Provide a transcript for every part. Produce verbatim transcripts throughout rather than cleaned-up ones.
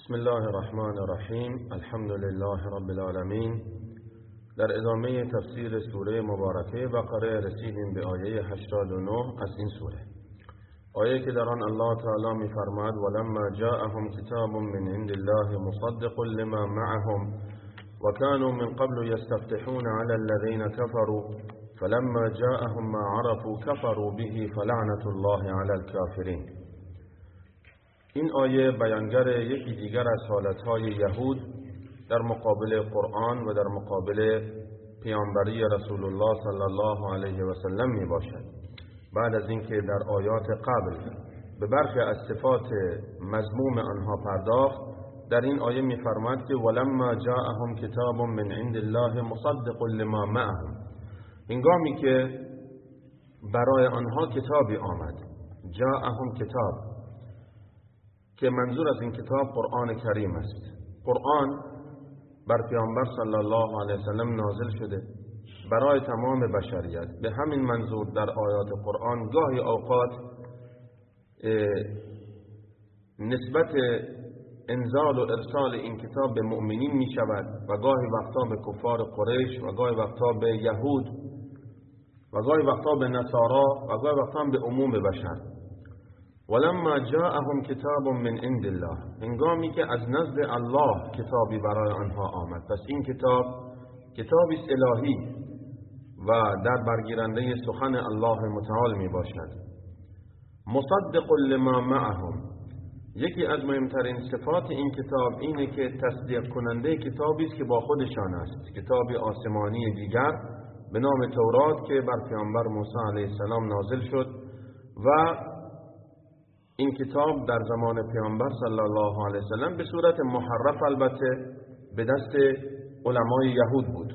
بسم الله الرحمن الرحیم. الحمد لله رب العالمین. در ادامه تفسیر سوره مبارکه بقره رسیدیم به آیه هشتاد و نه از این سوره، آیه که در آن الله تعالی می‌فرماید ولما جاءهم کتاب من عند الله مصدق لما معهم وكانوا من قبل يستفتحون على الذين كفروا فلما جاءهم ما عرفوا كفروا به فلعنة الله على الكافرين. این آیه بیانگر یکی دیگر از حالتهای یهود در مقابل قرآن و در مقابل پیامبری رسول الله صلی الله علیه و سلم می باشد. بعد از اینکه در آیات قبل به برخی از صفات مذموم آنها پرداخت، در این آیه می فرماید که ولما جاءهم کتاب من عند الله مصدق لما معهم، هنگامی که برای آنها کتابی آمد، جاءهم کتاب، که منظور از این کتاب قرآن کریم است. قرآن بر پیامبر صلی الله علیه وسلم نازل شده برای تمام بشریت. به همین منظور در آیات قرآن گاهی اوقات نسبت انزال و ارسال این کتاب به مؤمنین می شود و گاهی وقتا به کفار قریش و گاهی وقتا به یهود و گاهی وقتا به نصارا و گاهی وقتا به عموم بشر. ولما جاءهم کتاب من عند الله، هنگامی که از نزد الله کتابی برای آنها آمد. پس این کتاب کتابی الهی و در برگیرنده سخن الله متعال می باشد. مصدق لما معهم، یکی از مهمترین صفات این کتاب اینه که تصدیق کننده کتابی است که با خودشان است، کتابی آسمانی دیگر به نام تورات که بر پیامبر موسی علیه السلام نازل شد و این کتاب در زمان پیامبر صلی الله علیه وسلم به صورت محرف البته به دست علمای یهود بود.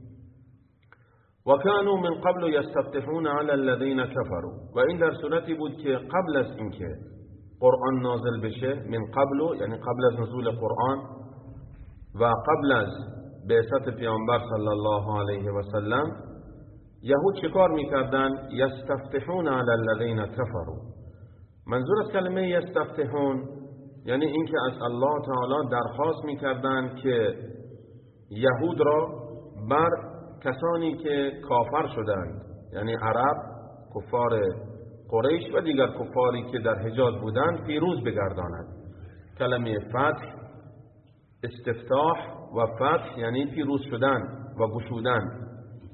و کانوا من قبل یستفتحون علی الذین کفروا، و این در صورتی بود که قبل از اینکه قرآن نازل بشه، من قبل یعنی قبل از نزول قرآن و قبل از بعثت پیامبر صلی الله علیه و سلم، یهود چیکار میکردن؟ یستفتحون علی الذین کفروا. منظور از کلمه یستفتحون یعنی اینکه از الله تعالی درخواست میکردند که یهود را بر کسانی که کافر شدند، یعنی عرب، کفار قریش و دیگر کفاری که در حجاز بودند، پیروز بگرداند. کلمه فتح، استفتاح و فتح یعنی پیروز شدن و گشودن،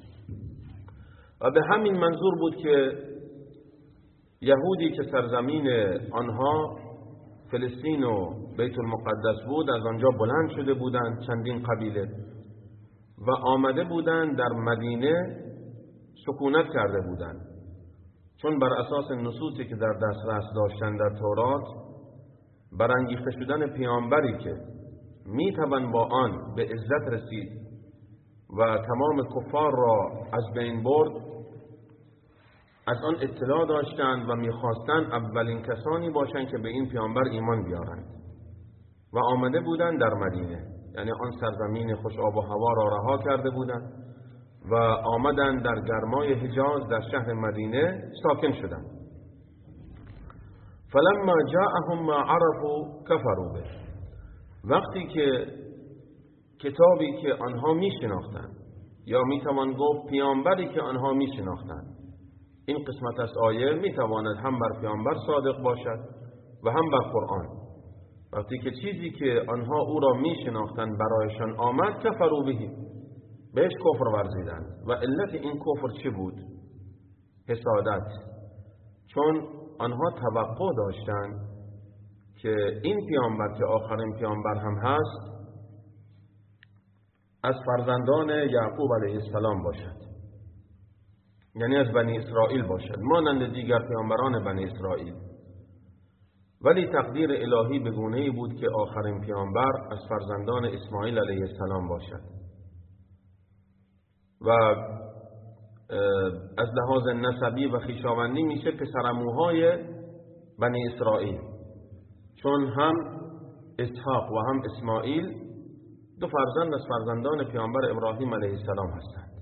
و به همین منظور بود که یهودی که سرزمین آنها فلسطین و بیت المقدس بود، از آنجا بلند شده بودند چندین قبیله و آمده بودند در مدینه سکونت کرده بودند، چون بر اساس نصوصی که در دسترس داشتند در تورات برانگیخته شدن پیامبری که میتوان با آن به عزت رسید و تمام کفار را از بین برد، از آن اطلاع داشتند و میخواستند اولین کسانی باشند که به این پیامبر ایمان بیارند و آمده بودند در مدینه، یعنی آن سرزمین خوش آب و هوا را رها کرده بودند و آمدند در گرمای حجاز در شهر مدینه ساکن شدند. فلما جاءهم ما عرفوا كفروا به، وقتی که کتابی که آنها میشناختند یا میتوان گفت پیامبری که آنها میشناختند، این قسمت از آیه میتواند هم بر پیامبر صادق باشد و هم بر قرآن، وقتی که چیزی که آنها او را میشناختند برایشان آمد، کفروا به، بهش کفر ورزیدند. و علت این کفر چه بود؟ حسادت، چون آنها توقع داشتند که این پیامبر که آخرین پیامبر هم هست از فرزندان یعقوب علیه السلام باشد، یعنی از بنی اسرائیل باشد، مانند دیگر پیامبران بنی اسرائیل. ولی تقدیر الهی به گونه‌ای بود که آخرین پیامبر از فرزندان اسماعیل علیه السلام باشد و از لحاظ نسبی و خویشاوندی میشه پسرعموهای بنی اسرائیل، چون هم اسحاق و هم اسماعیل دو فرزند از فرزندان پیامبر ابراهیم علیه السلام هستند.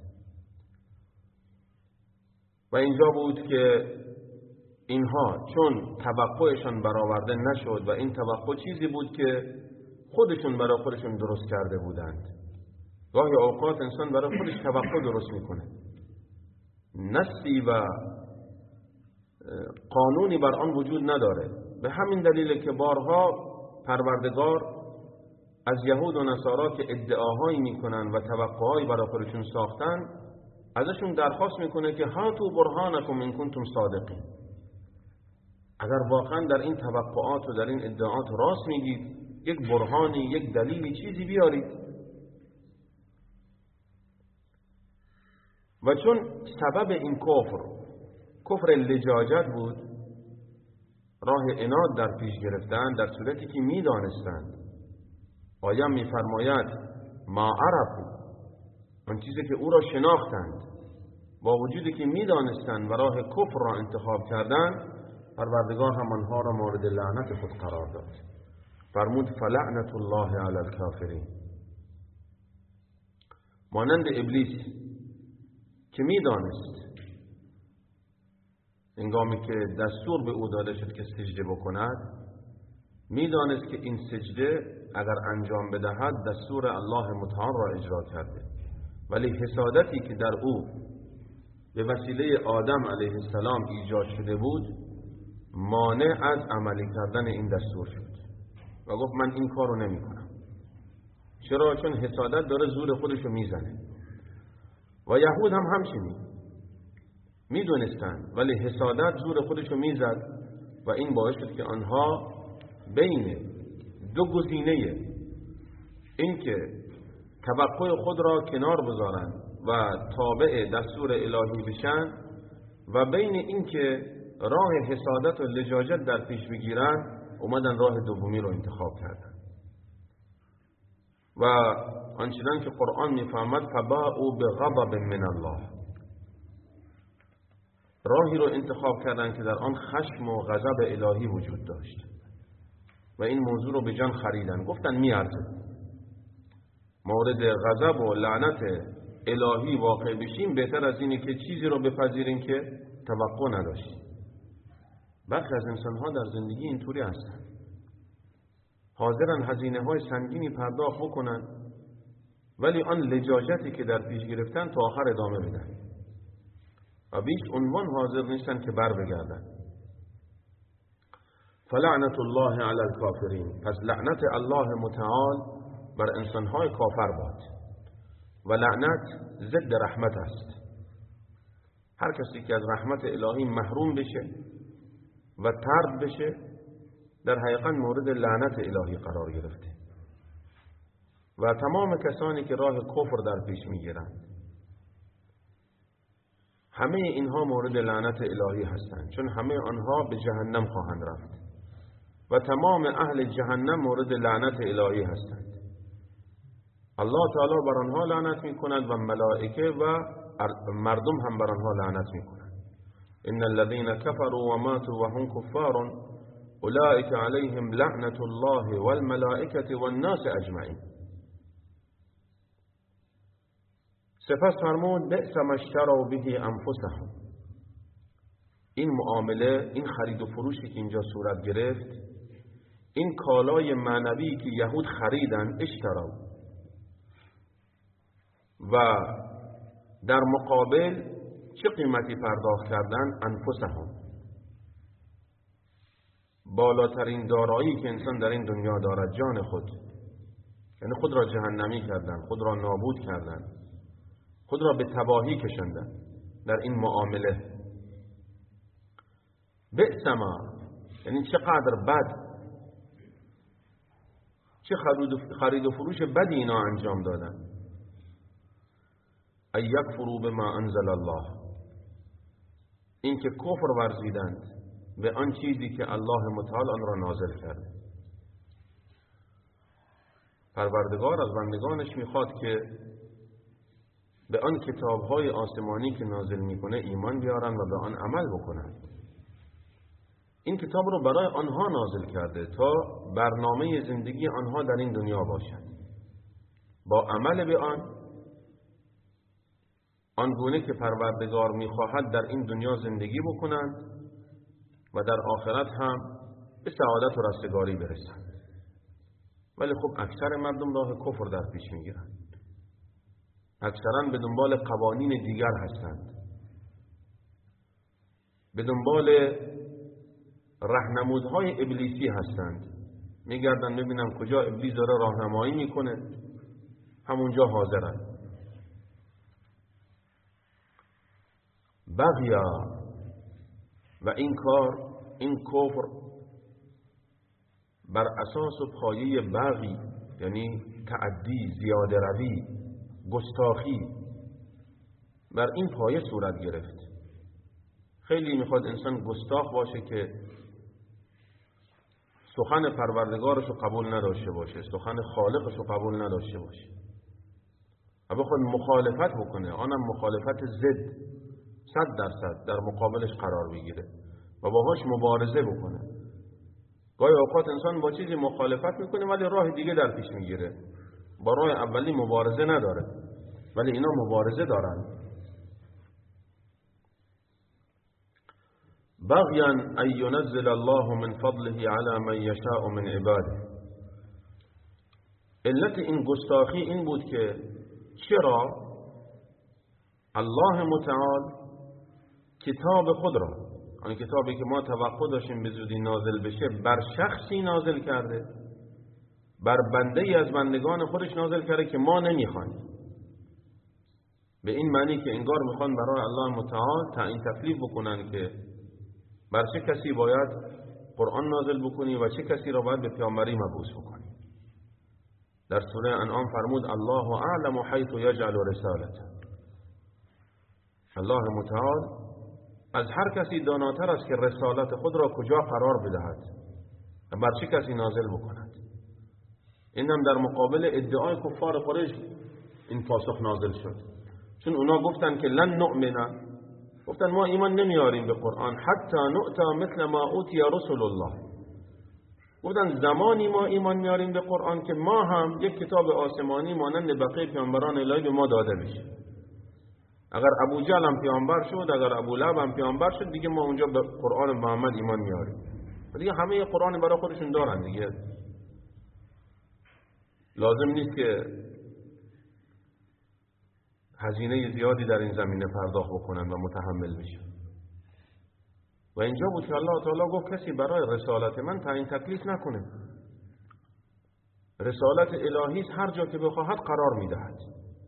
و اینجا بود که اینها چون توقعشان برآورده نشد و این توقع چیزی بود که خودشون برای خودشون درست کرده بودند. گاهی اوقات انسان برای خودش توقع درست میکنه، نصی و قانونی بر آن وجود نداره. به همین دلیل که بارها پروردگار از یهود و نصارا که ادعاهایی میکنن و توقعهایی برای خودشون ساختن ازشون درخواست میکنه که هاتوا برهانکم ان کنتم صادقین، اگر واقعا در این توقعات و در این ادعاءات راست میگید یک برهانی، یک دلیلی، چیزی بیارید. و چون سبب این کفر کفر لجاجت بود، راه عناد در پیش گرفتن، در صورتی که میدانستند. آیه میفرماید ما عرفوا، آن چیزی که او را شناختند، با وجودی که میدانستند و راه کفر را انتخاب کردند، پروردگار هم آنها را مورد لعنت خود قرار داد. فرمود فلعنت الله علی الکافرین. مانند ابلیس که میدانست هنگامی که دستور به او داده شد که سجده بکند، میدانست که این سجده اگر انجام بدهد دستور الله متعال را اجرا کرده، ولی حسادتی که در او به وسیله آدم علیه السلام ایجاد شده بود مانع از عملی کردن این دستور شد و گفت من این کارو نمی کنم. چرا؟ چون حسادت داره زور خودشو میزنه. و یهود هم همچنین میدونستند، ولی حسادت زور خودشو میزد و این باعث شد که آنها بین دو گزینه، این که توقع خود را کنار بذارند و تابع دستور الهی بشن و بین این که راه حسادت و لجاجت در پیش بگیرن، اومدن راه دومی رو انتخاب کردن. و آنچنان که قرآن میفهمد فباءوا بغضب من الله، راهی رو انتخاب کردن که در آن خشم و غضب الهی وجود داشت و این موضوع رو به جان خریدن. گفتن میارزه مورد غضب و لعنت الهی واقع بشیم، بهتر از اینه که چیزی رو بپذیریم که توقع نداشتیم. برخی از انسان‌ها در زندگی اینطوری هستن، حاضرن هزینه های سنگینی پرداخت بکنن ولی آن لجاجتی که در پیش گرفتن تا آخر ادامه بدن و بیش عنوان حاضر نیستن که بر بگردن. فلعنت الله علی الکافرین، پس لعنت الله متعال بر انسان‌های کافر باد. و لعنت ضد رحمت است. هر کسی که از رحمت الهی محروم بشه و طرد بشه در حقیقت مورد لعنت الهی قرار گرفته. و تمام کسانی که راه کفر در پیش میگیرند همه اینها مورد لعنت الهی هستند، چون همه آنها به جهنم خواهند رفت و تمام اهل جهنم مورد لعنت الهی هستند. الله تعالی بر آنها لعنت میکند و ملائکه و مردم هم بر آنها لعنت میکنند. ان الذين كفروا وماتوا وهم كفار اولئك عليهم لعنت الله والملائكه والناس اجمعین. سپس فرمود بئس ما اشتروا به انفسهم. این معامله، این خرید و فروشی که اینجا صورت گرفت، این کالای معنوی که یهود خریدن، اشتروا، و در مقابل چه قیمتی پرداخت کردن؟ انفسهم، بالاترین دارایی که انسان در این دنیا دارد، جان خود. یعنی خود را جهنمی کردن، خود را نابود کردن، خود را به تباهی کشندن در این معامله. بئس ما، یعنی چقدر بد، چه خرید و فروش بدی اینا انجام دادن. ای یکفروا بما انزل الله، این که کفر ورزیدند به آن چیزی که الله متعال آن را نازل کرده. پروردگار از بندگانش میخواد که به آن کتاب‌های آسمانی که نازل میکنه ایمان بیارن و به آن عمل بکنن. این کتاب رو برای آنها نازل کرده تا برنامه زندگی آنها در این دنیا باشد، با عمل به آن آنگونه که پروردگار میخواهد در این دنیا زندگی بکنند و در آخرت هم به سعادت و رستگاری برسند. ولی خب اکثر مردم راه کفر در پیش میگیرند، اکثرا به دنبال قوانین دیگر هستند، به دنبال راهنمودهای ابلیسی هستند، میگردن ببینم کجا ابلیس داره راهنمایی میکنه، همونجا حاضرن. بغیا، و این کار، این کفر بر اساس و پایه بغی، یعنی تعدی، زیاده روی، گستاخی، بر این پایه صورت گرفت. خیلی میخواد انسان گستاخ باشه که سخن پروردگارشو قبول نداشته باشه، سخن خالقشو قبول نداشته باشه و بخواد مخالفت بکنه، آنم مخالفت ضد، صد درصد در مقابلش قرار بگیره و باهاش مبارزه بکنه. گاهی اوقات انسان با چیزی مخالفت میکنه ولی راه دیگه در پیش میگیره، با راه اولی مبارزه نداره، ولی اینا مبارزه دارن. بغيا أن ينزل الله من فضله على من يشاء من عباده. علت این گستاخی این بود که چرا الله متعال کتاب خود را، آن کتابی که ما توقع داشتیم به زودی نازل بشه، بر شخصی نازل کرده، بر بنده ای از بندگان خودش نازل کرده که ما نمیخوایم. به این معنی که انگار میخوان برای الله متعال تعیین تکلیف بکنن که بر چه کسی باید قرآن نازل بکنی و چه کسی را باید به پیامبری مبعوث بکنی. در سوره انعام فرمود الله اعلم حیث یجعل رسالته. الله متعال از هر کسی داناتر است که رسالت خود را کجا قرار بدهد و بر چه کسی نازل بکند. این هم در مقابل ادعای کفار قریش این پاسخ نازل شد، چون اونا گفتن که لن نؤمن، گفتن ما ایمان نمیاریم به قرآن حتی نؤتا مثل ما اوتی رسول الله. گفتن زمانی ما ایمان میاریم به قرآن که ما هم یک کتاب آسمانی مانند بقیه پیامبران الهی به ما داده بشه. اگر ابو جهل هم پیامبر شد، اگر ابو لهب هم پیامبر شد، دیگه ما اونجا به قرآن محمد ایمان میاریم. دیگه همه قرآن برای خودشون دارن دیگه، لازم نیست که هزینه زیادی در این زمینه پرداخت بکنن و متحمل بشن. و اینجا بود که الله تعالی گفت کسی برای رسالت من تعیین تکلیف نکنه. رسالت الهی هر جا که بخواهد قرار میدهد.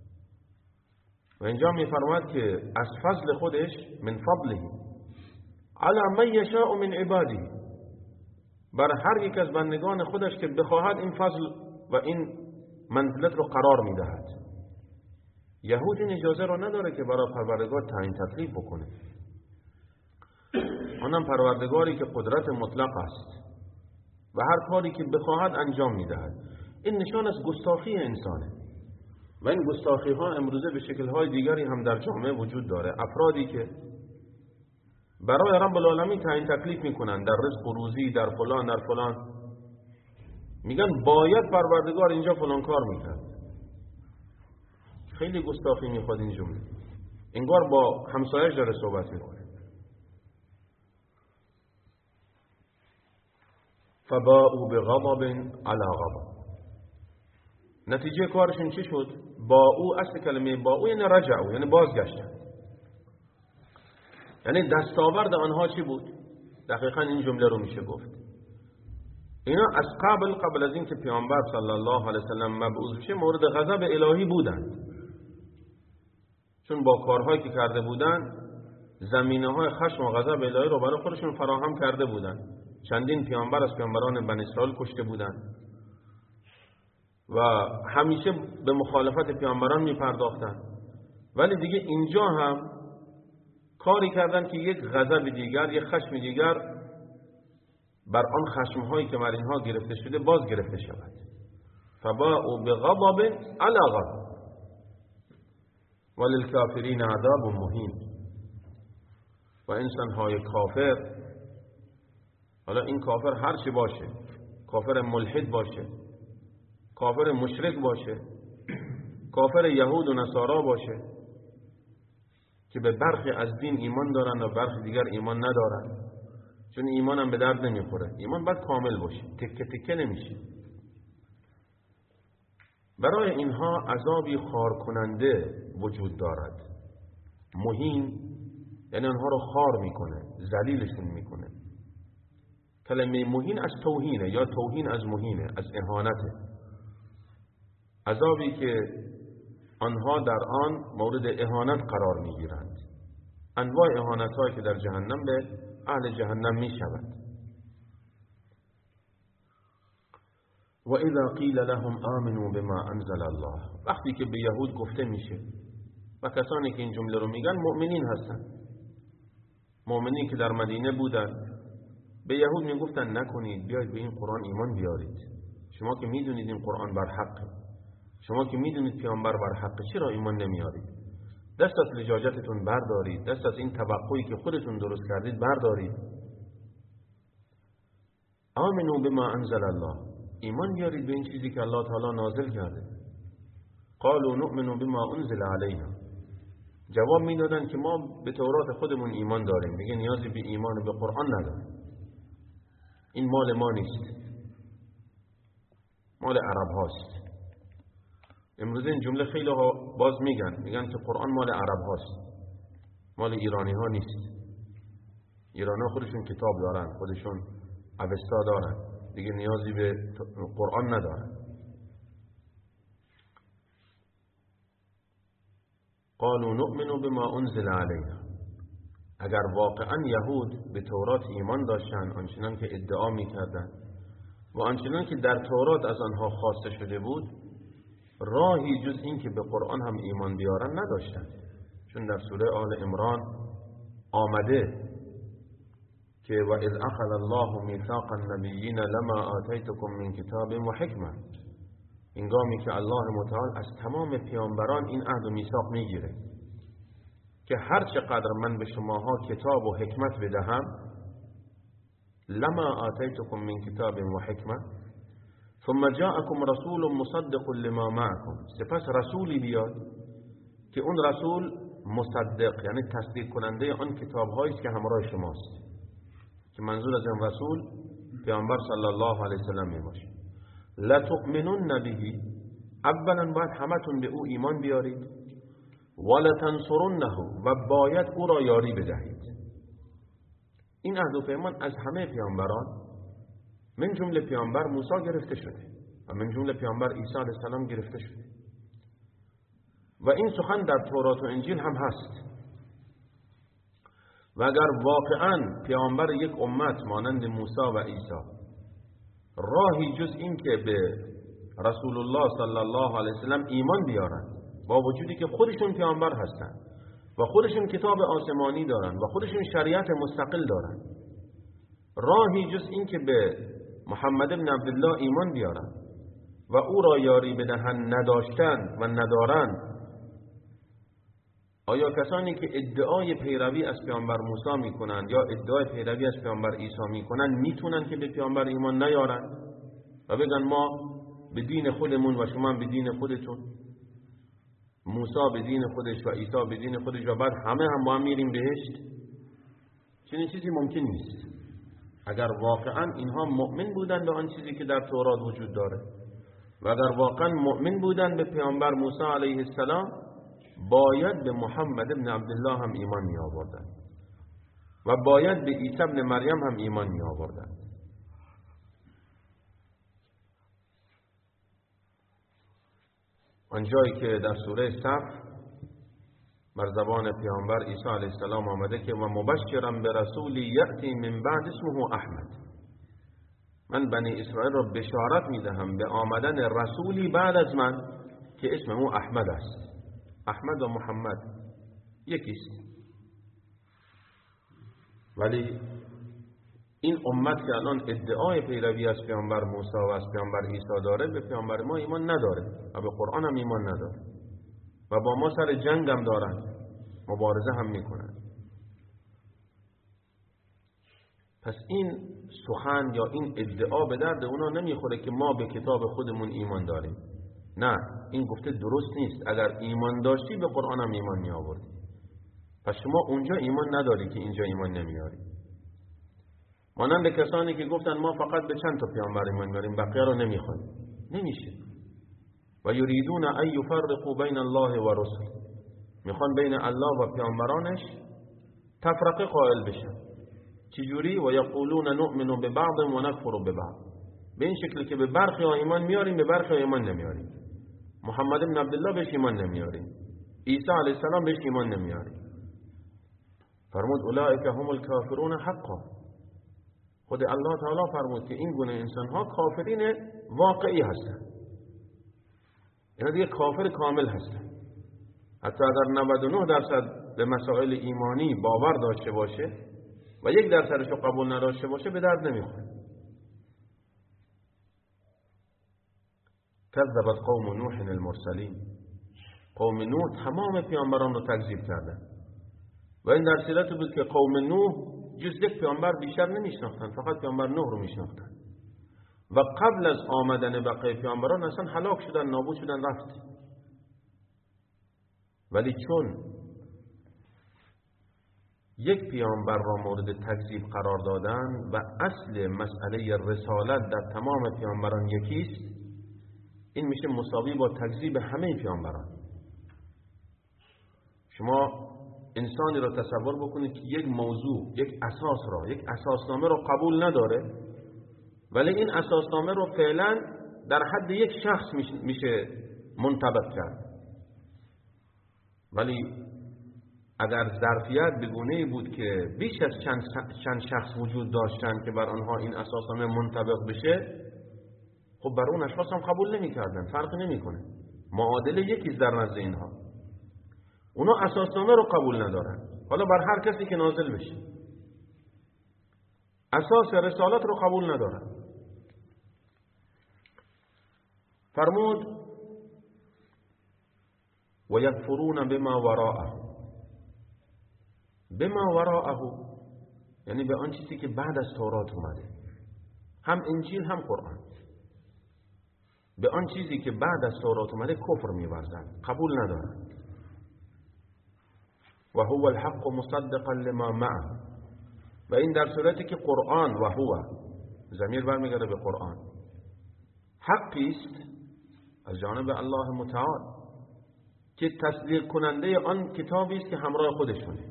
و اینجا میفرماید که از فضل خودش، من فضله علی من یشاء من عباده، بر هر یک از بندگان خودش که بخواهد این فضل و این منزلت رو قرار میدهد. یهود این اجازه رو نداره که برای پروردگار تعیین تکلیف بکنه. آنم پروردگاری که قدرت مطلق است و هر کاری که بخواهد انجام میدهد. این نشان از گستاخی انسانه و این گستاخی ها امروزه به شکل های دیگری هم در جامعه وجود داره. افرادی که برای رب العالمین تعیین تکلیف میکنن در رزق و روزی، در فلان در فلان، میگن باید پروردگار اینجا فلان کار میکرد. خیلی گستاخی میخواد این جمله، انگار با همسایش داره صحبت میکنه. فباءوا بغضب علی غضب. نتیجه کارشون چی شد؟ با او، اصل کلمه با او یعنی رجعوا، یعنی بازگشتن. یعنی دستاورد آنها چی بود؟ دقیقا این جمله رو میشه گفت. اینا از قبل قبل از این که پیامبر صلی الله علیه وسلم مبعوث بشه مورد غضب الهی بودند، چون با کارهایی که کرده بودند زمینه های خشم و غضب الهی رو برای خودشون فراهم کرده بودند. چندین پیامبر از پیامبران بنی اسرائیل کشته بودند و همیشه به مخالفت پیامبران می پرداختند. ولی دیگه اینجا هم کاری کردن که یک غضب دیگر، یک خشم دیگر بر آن خشم هایی که بر اینها گرفته شده باز گرفته شود. فباءوا بغضب علی غضب وللکافرین عذاب مهین. و انسان های کافر، حالا این کافر هر چی باشه، کافر ملحد باشه، کافر مشرک باشه، کافر یهود و نصارا باشه که به برخی از دین ایمان دارن و برخی دیگر ایمان ندارن، چون ایمان هم به درد نمیخوره. ایمان باید کامل باشه، تکه تکه نمیشه. برای اینها عذابی خار کننده وجود دارد. مهین یعنی آنها رو خار میکنه، ذلیلشون میکنه. کلمه مهین از توهینه یا توهین از مهینه، از اهانته. عذابی که آنها در آن مورد اهانت قرار میگیرند. انواع اهانت هایی که در جهنم به اهل جهنم میشود. و اذا قیل لهم آمنوا بما انزل الله، وقتی که به یهود گفته میشه و کسانی که این جمله رو میگن مؤمنین هستن، مؤمنین که در مدینه بودن، به یهود میگفتن نکنید، بیاید به این قرآن ایمان بیارید. شما که میدونید این قرآن بر حقه، شما که میدونید پیامبر بر حقه، چرا ایمان نمیارید؟ دست از لجاجتتون بردارید، دست از این توقعی که خودتون درست کردید بردارید. آمنوا بما انزل الله، ایمان بیارید به این چیزی که الله تعالی نازل کرده. قالوا نؤمن بما انزل علینا، جواب میدادن که ما به تورات خودمون ایمان داریم، دیگه نیازی به ایمان به قرآن نداریم، این مال ما نیست، مال عرب هاست. امروز این جمله خیلی ها باز میگن، میگن که قرآن مال عرب هاست، مال ایرانی ها نیست. ایرانی ها خودشون کتاب دارن، خودشون اوستا دارن، دیگه نیازی به قرآن ندارن. قالوا نؤمن بما انزل علینا، اگر واقعا یهود به تورات ایمان داشتن آنچنان که ادعا میکردن و آنچنان که در تورات از آنها خواسته شده بود، راهی جز این که به قرآن هم ایمان بیارن نداشتن. چون در سوره آل عمران آمده که و اذ اخذ الله میثاق النبیین لما آتیتکم من کتاب و حکمه، هنگامی که الله متعال از تمام پیامبران این عهد و میثاق میگیره که هر چقدر من به شماها کتاب و حکمت بدهم، لما آتیتکم من کتاب و حکمه ثم جاءكم رسول مصدق لما معكم، سپس رسولی بیاد که اون رسول مصدق یعنی تصدیق کننده آن کتاب هایی است که همراه شماست، که منظور از این رسول پیامبر صلی الله علیه و سلم می باشه. لتؤمنن به، اولا باید همتون به او ایمان بیارید، ولتنصرنه، و باید او را یاری بدهید. این عهد و پیمان از همه پیامبران من جمله پیامبر موسی گرفته شده و من جمله پیامبر عیسی علیه السلام گرفته شده و این سخن در تورات و انجیل هم هست. و اگر واقعا پیامبر یک امت مانند موسی و عیسی راهی جز این که به رسول الله صلی الله علیه وسلم ایمان بیارن، با وجودی که خودشون پیامبر هستن و خودشون کتاب آسمانی دارن و خودشون شریعت مستقل دارن، راهی جز این که به محمد بن عبدالله ایمان بیارن و او را یاری بدهن نداشتن و ندارن، آیا کسانی که ادعای پیروی از پیامبر موسی میکنند یا ادعای پیروی از پیامبر عیسی میکنند میتونن که به پیامبر ایمان نیارن و بگن ما به دین خودمون و شما به دین خودتون، موسی به دین خودش و عیسی به دین خودش و بعد همه هم با هم میریم بهشت؟ چنین چیزی ممکن نیست. اگر واقعا اینها مؤمن بودند به آن چیزی که در تورات وجود داره و اگر واقعا مؤمن بودند به پیامبر موسی علیه السلام، باید به محمد بن عبدالله هم ایمان می آوردن و باید به عیسی بن مریم هم ایمان می آوردن. آنجایی که در سوره صف بر زبان پیامبر عیسی علیه السلام آمده که و مبشرا برسولی یأتی من بعد اسمه احمد، من بنی اسرائیل را بشارت می دهم به آمدن رسولی بعد از من که اسم او احمد است. احمد و محمد یکیست، ولی این امت که الان ادعای پیروی از پیامبر موسی و از پیامبر عیسی داره به پیامبر ما ایمان نداره و به قرآن هم ایمان نداره و با ما سر جنگ هم دارن، مبارزه هم میکنن. پس این سخن یا این ادعا به درد اونا نمیخوره که ما به کتاب خودمون ایمان داریم. نه، این گفته درست نیست. اگر ایمان داشتی به قرآن هم ایمان می آوردی. پس شما اونجا ایمان نداری که اینجا ایمان نمیاری. مانند کسانی که گفتن ما فقط به چند تا پیامبر ایمان داریم، بقیه رو نمیخوایم. نمیشه. و یریدون ان یفرقوا بین الله و رسل، میخوان بین الله و پیامبرانش تفرقه قائل بشن. چجوری؟ و یقولون نؤمن ببعض و نکفر ببعض، به این شکل که به برخی ایمان میاریم به برخی ایمان نمیاریم. محمد بن عبدالله بهش ایمان نمیاریم، عیسی علیه السلام بهش ایمان نمیاریم. فرمود اولئک هم الکافرون حقا. خود الله تعالی فرمود که این گونه انسان ها کافرین واقعی هستند، اینا دیگه کافر کامل هستند. حتی اگر نود و نه درصد به مسائل ایمانی باور داشته باشه و یک درصدش رو قبول نداشته باشه به درد نمیخوره. کذبت قوم نوح المرسلین، قوم نوح تمام پیامبران رو تکذیب کردند و این در صورتی بود که قوم نوح جز یک پیامبر بیشتر نمیشناختند، فقط پیامبر نوح رو میشناختند و قبل از آمدن بقیه پیامبران اصلا هلاک شدن، نابود شدن، رفت. ولی چون یک پیامبر را مورد تکذیب قرار دادن و اصل مسئله رسالت در تمام پیامبران یکیست، این میشه مساوی با تکذیب همه پیامبران. شما انسانی را تصور بکنید که یک موضوع، یک اساس را، یک اساسنامه را قبول نداره، ولی این اساسنامه را فعلا در حد یک شخص میشه منطبق کرد. ولی اگر ظرفیت به گونه‌ای بود که بیش از چند چند شخص وجود داشتن که بر آنها این اساسنامه منطبق بشه، خب بر اون اشخاص هم قبول نمی‌کردن، فرقی نمی‌کنه، معادله یکی در نزد اینها. اونا اساسنامه رو قبول ندارن، حالا بر هر کسی که نازل بشه اساس رسالت رو قبول ندارن. فرمود و یکفرون بما وراءه، بما وراءه یعنی به آن چیزی که بعد از تورات اومده، هم انجیل هم قرآن. به آن چیزی که بعد از تورات اومده کفر می‌ورزند، قبول ندارند. و هو الحق مصدقا لما معه، و این در صورتی که قرآن و هو ضمیر برمیگرده به قرآن، حقی است از جانب الله متعال که تصدیق کننده آن کتابی است که همراه خودشونه.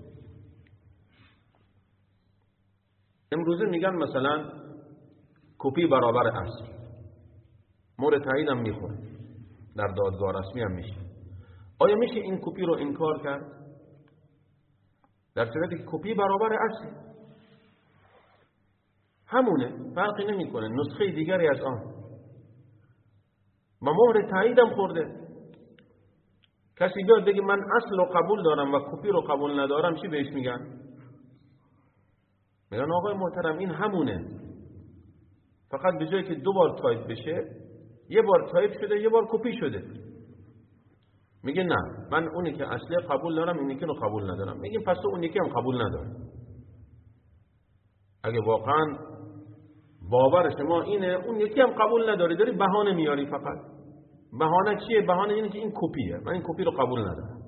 امروزه میگن مثلا کپی برابر اصل، مورد تایید هم میخوره، در دادگاه رسمی هم میشه. آیا میشه این کپی رو انکار کرد؟ در صورتی که کپی برابر اصل همونه، فرقی نمیکنه، نسخه دیگری از آن و مهر تایید هم خورده. کسی بیاد بگه من اصل رو قبول دارم و کپی رو قبول ندارم، چی بهش میگن؟ میگن آقای محترم این همونه، فقط به جایی که دو بار تایپ بشه، یه بار تایپ شده یه بار کپی شده. میگه نه، من اونی که اصلی قبول دارم، اینی که رو قبول ندارم. میگیم پس تو اونی که هم قبول نداره. اگه واقعا باور شما اینه اون یکی هم قبول نداری، داری بهانه میاری. فقط بهانه چیه؟ بهانه اینه که این کپیه، من این کپی رو قبول ندارم.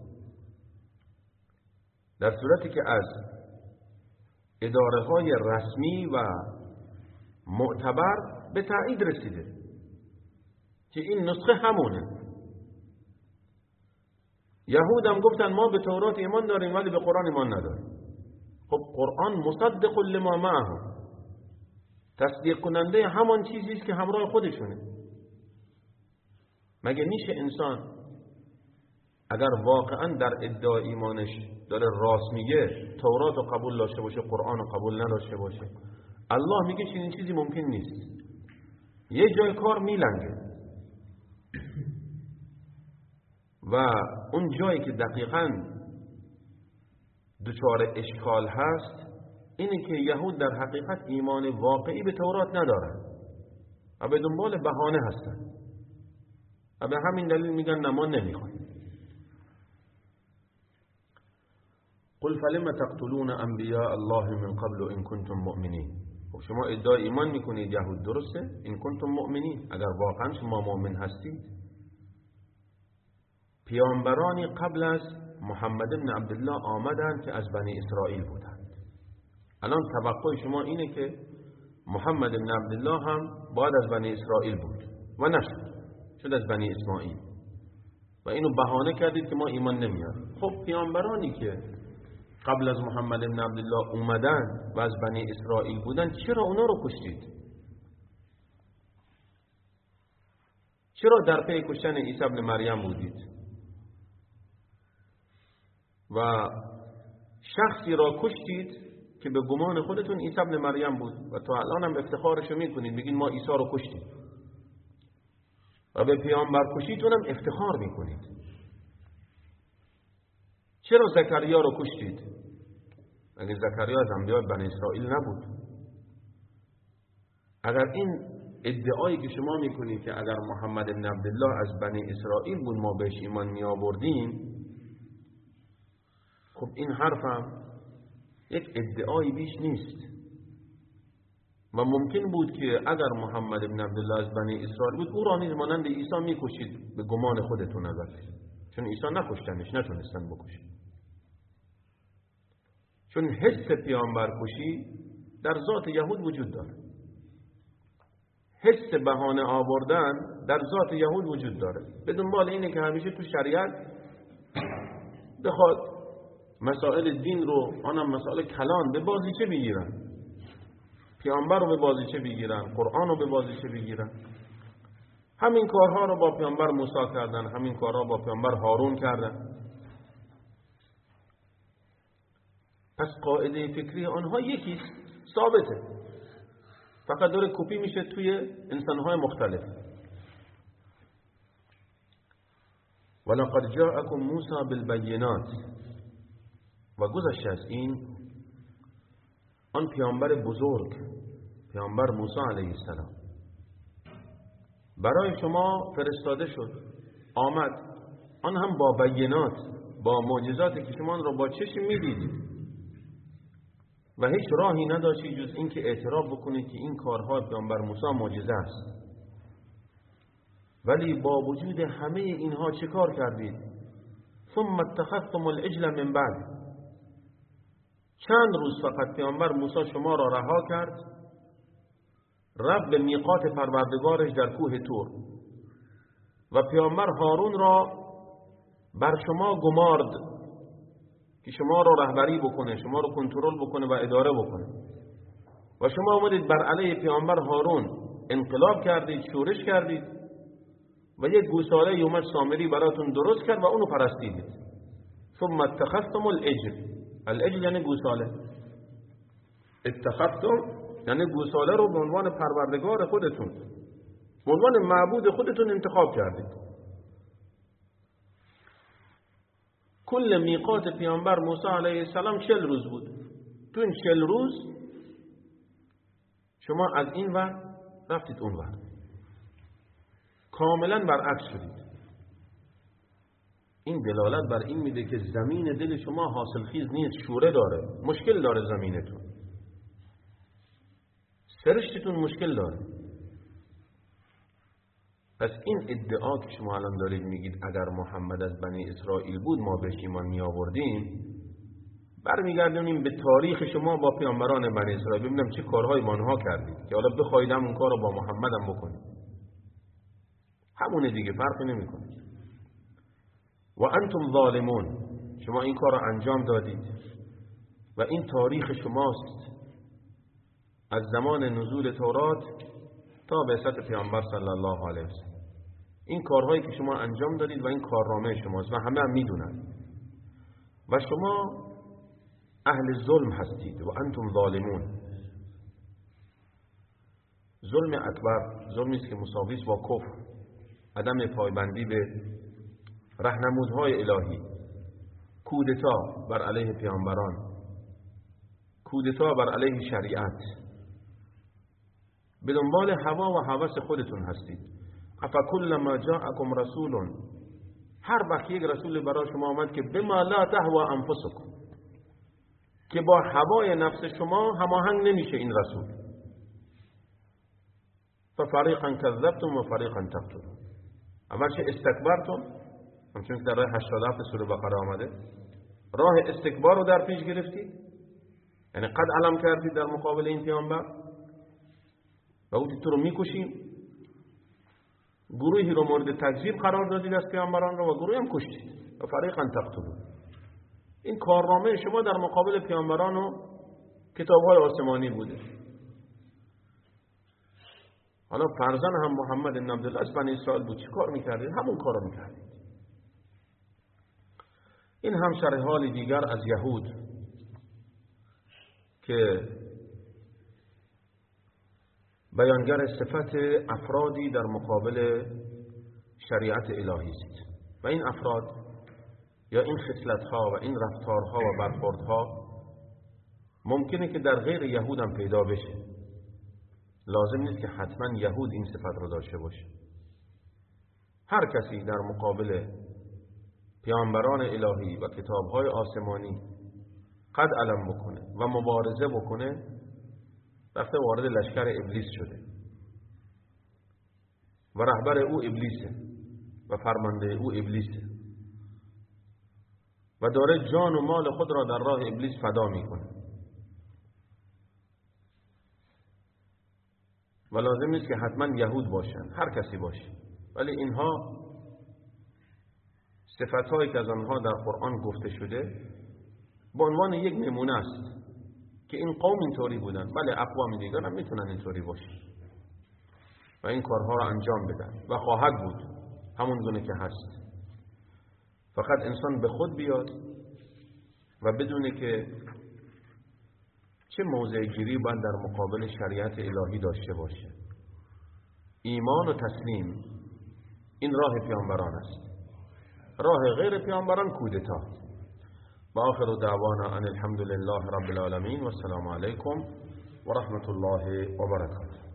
در صورتی که از اداره های رسمی و معتبر به تایید رسیده که این نسخه همونه. یهود هم گفتن ما به تورات ایمان داریم ولی به قرآن ایمان نداریم. خب قرآن مصدق لما معه، تصدیق کننده همان چیزی است که همراه خودشونه. مگه میشه انسان اگر واقعا در ادعای ایمانش داره راست میگه تورات رو قبول داشته باشه قرآن رو قبول نداشته باشه؟ الله میگه چنین چیزی ممکن نیست. یه جای کار میلنگه و اون جایی که دقیقاً دچار اشکال هست اینه که یهود در حقیقت ایمان واقعی به تورات ندارن و به دنبال بهانه هستن و به همین دلیل میگن نه ما نمیخوایم. قل فلم تقتلون انبیاء الله من قبل ان کنتم مؤمنین. و شما ادعای ایمان میکنید یهود، درسته؟ ان کنتم مؤمنین، اگر واقعا شما مؤمن هستید. پیامبرانی قبل از محمد بن عبدالله آمدند که از بنی اسرائیل بودند. الان توقع شما اینه که محمد بن عبدالله هم باید از بنی اسرائیل بود و نشد، شد از بنی اسماعیل. و اینو بهانه کردید که ما ایمان نمیاریم. خب پیامبرانی که قبل از محمد بن عبدالله اومدن و از بنی اسرائیل بودن، چرا اونا رو کشتید؟ چرا در پی کشتن عیسی ابن مریم بودید؟ و شخصی را کشتید که به گمان خودتون عیسی ابن مریم بود و تا الان هم افتخارشو میکنید، میگین ما عیسی رو کشتیم و به پیامبر کشیتون هم افتخار میکنید. چرا زکریا رو کشتید؟ اگه زکریا از انبیاء بنی اسرائیل نبود؟ اگر این ادعایی که شما میکنید که اگر محمد بن عبدالله از بنی اسرائیل بود ما بهش ایمان می آوردیم، خب این حرفم یک ادعای بیش نیست و ممکن بود که اگر محمد بن عبدالله از بنی اسرائیل بود او را نیز مانند عیسی میکشید به گمان خودتون، البته چون عیسی نکشتنش، نتونستن بکشید. چون حس پیامبر کشی در ذات یهود وجود داره، حس بهانه آوردن در ذات یهود وجود داره. به دنبال اینه که همیشه تو شریعت بخواد مسائل دین رو، آنم مسائل کلان، به بازیچه بگیرن، پیامبر رو به بازیچه بگیرن، قرآن رو به بازیچه بگیرن. همین کارها رو با پیامبر موسی کردن، همین کارها با پیامبر هارون کردن. پس قاعده فکری آنها یکیست، ثابته، فقط داره کپی میشه توی انسانهای مختلف. ولقد جاءكم موسی بالبینات، و گذشته از این آن پیامبر بزرگ، پیامبر موسی علیه السلام برای شما فرستاده شد، آمد، آن هم با بینات، با معجزاتی که شما را با چشم میدیدید و هیچ راهی نداشتید جز این که اعتراف بکنید که این کارها پیامبر موسی معجزه است. ولی با وجود همه اینها چه کار کردید؟ ثم اتخذتم العجل من بعد، چند روز فقط پیامبر موسی شما را رها کرد، رفت به میقات پروردگارش در کوه طور و پیامبر هارون را بر شما گمارد که شما را رهبری بکنه، شما را کنترل بکنه و اداره بکنه و شما اومدید بر علیه پیامبر هارون انقلاب کردید، شورش کردید و یک گوساله اومد سامری براتون درست کرد و اونو پرستیدید. ثم اتخذتم العجل، العجل یعنی گوساله، اتخذتم یعنی گوساله رو به عنوان پروردگار خودتون، به عنوان معبود خودتون انتخاب کردید. کل میقات پیامبر موسی علیه السلام چل روز بود. تو این چل روز شما از این ور رفتید اون ور، کاملا برعکس شدید. این دلالت بر این میده که زمین دل شما حاصلخیز نیست، شوره داره، مشکل داره زمینتون، سرشتتون مشکل داره. پس این ادعا که شما الان دارید میگید اگر محمد از بنی اسرائیل بود ما بهش ایمان می آوردیم، برمیگردونیم به تاریخ شما با پیامبران بنی اسرائیل، ببینم چه کارهای مانها کردید که حالا بخواید همون کار رو با محمد هم بکنید. همونه دیگه، فرقی نمیکنه. و انتم ظالمون، شما این کار رو انجام دادید و این تاریخ شماست از زمان نزول تورات تا بعثت پیامبر صلی الله علیه وسلم. این کارهایی که شما انجام دادید و این کارنامه شماست و همه هم میدونن و شما اهل ظلم هستید. و انتم ظالمون، ظلم اکبر، ظلمی است که مساوی است با کفر، عدم پایبندی به راهنمودهای الهی، کودتا بر علیه پیامبران، کودتا بر علیه شریعت، به دنبال هوا و هوس خودتون هستید. افکلما جاءکم رسول، هر وقت یک رسول برای شما آمد که بما لا تهوا انفسکم، که با هوای نفس شما هماهنگ نمیشه این رسول، ففریقا کذبتم و فریقا تقتلون، اول چه استکبرتم، همچون که در راه هشتاد و هفت سوره بقره آمده، راه استکبار رو در پیش گرفتید، یعنی قد علم کردید در مقابل این پیامبر و او تو رو میکشیم، گروهی رو مورد تکذیب قرار دادید از پیامبران رو و گروهی هم کشتید و فریقا تقتلون. این کارنامه شما در مقابل پیامبران و کتاب‌های آسمانی بوده. حالا فرزند هم محمد بن عبدالله از بنی اسرائیل بود، چی کار میکردید؟ همون کار رو میکردید. این هم شرح حال دیگر از یهود که بیانگر صفت افرادی در مقابل شریعت الهی است و این افراد یا این خصلت‌ها و این رفتارها و برخوردها ممکنه که در غیر یهود هم پیدا بشه. لازم نیست که حتما یهود این صفت رو داشته باشه. هر کسی در مقابل پیامبران الهی و کتاب‌های آسمانی قد علم بکنه و مبارزه بکنه، رفته وارد لشکر ابلیس شده و رهبر او ابلیسه و فرمانده او ابلیسه و داره جان و مال خود را در راه ابلیس فدا میکنه و لازم نیست که حتما یهود باشن، هر کسی باشه، ولی اینها صفتهایی که از آنها در قرآن گفته شده به عنوان یک نمونه است که این قوم اینطوری بودن، بله اقوام دیگر هم میتونن اینطوری باشن و این کارها را انجام بدن و خواهد بود همون گونه که هست. فقط انسان به خود بیاد و بدونه که چه موضع گیری باید در مقابل شریعت الهی داشته باشه. ایمان و تسلیم این راه پیامبران است، راه غیر پیامبران کودتا. و آخر دعوانا ان الحمد لله رب العالمین و السلام علیکم و رحمت الله و برکاته.